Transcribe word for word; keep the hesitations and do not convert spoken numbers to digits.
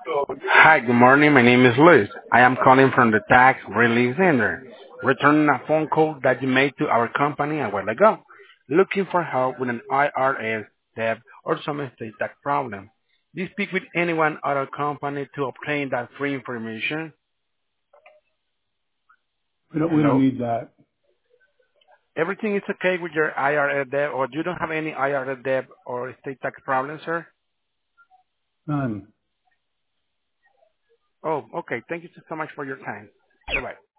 Hi, good morning. My name is Luis. I am calling from the Tax Relief Center, returning a phone call that you made to our company a while ago, looking for help with an I R S, debt, or some estate tax problem. Do you speak with anyone at our company to obtain that free information? We don't, we don't Hello? need that. Everything is okay with your I R S debt, or you don't have any I R S debt or estate tax problem, sir? None. Oh, okay. Thank you so much for your time. Bye-bye.